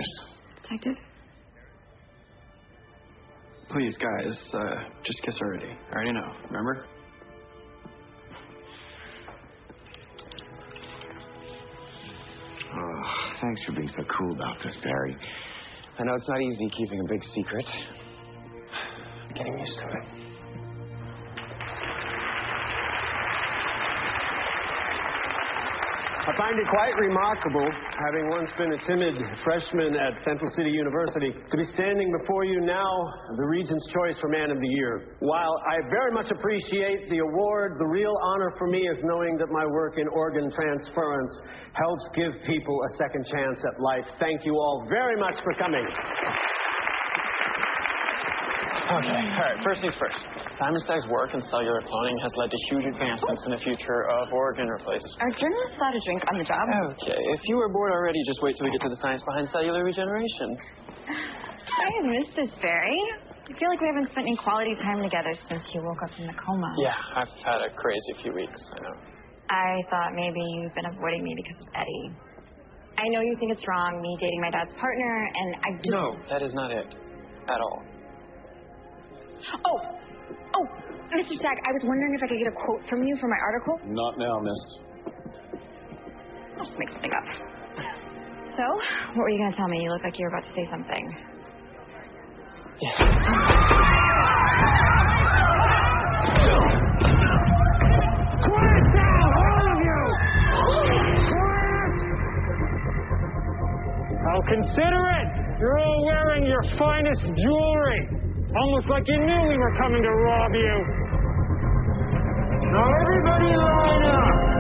Detective? Please, guys, just kiss already. I already know, remember? Oh, thanks for being so cool about this, Barry. I know it's not easy keeping a big secret. I'm getting used to it. I find it quite remarkable, having once been a timid freshman at Central City University, to be standing before you now, the Regent's Choice for Man of the Year. While I very much appreciate the award, the real honor for me is knowing that my work in organ transference helps give people a second chance at life. Thank you all very much for coming. Okay, all right, first things first. Simon Stagg's work in cellular cloning has led to huge advancements in the future of organ replacement. Are journalists allowed to drink on the job? Okay, if you were bored already, just wait till we get to the science behind cellular regeneration. I have missed this, Barry. I feel like we haven't spent any quality time together since you woke up from the coma. Yeah, I've had a crazy few weeks, I know. I thought maybe you've been avoiding me because of Eddie. I know you think it's wrong, me dating my dad's partner, and I just... No, that is not it. At all. Oh, Mr. Stagg, I was wondering if I could get a quote from you for my article. Not now, miss. I'll just make something up. So, what were you going to tell me? You look like you were about to say something. Yes. Quiet down, all of you! Quiet! I'll consider it. You're all wearing your finest jewelry. Almost like you knew we were coming to rob you. Now everybody line up.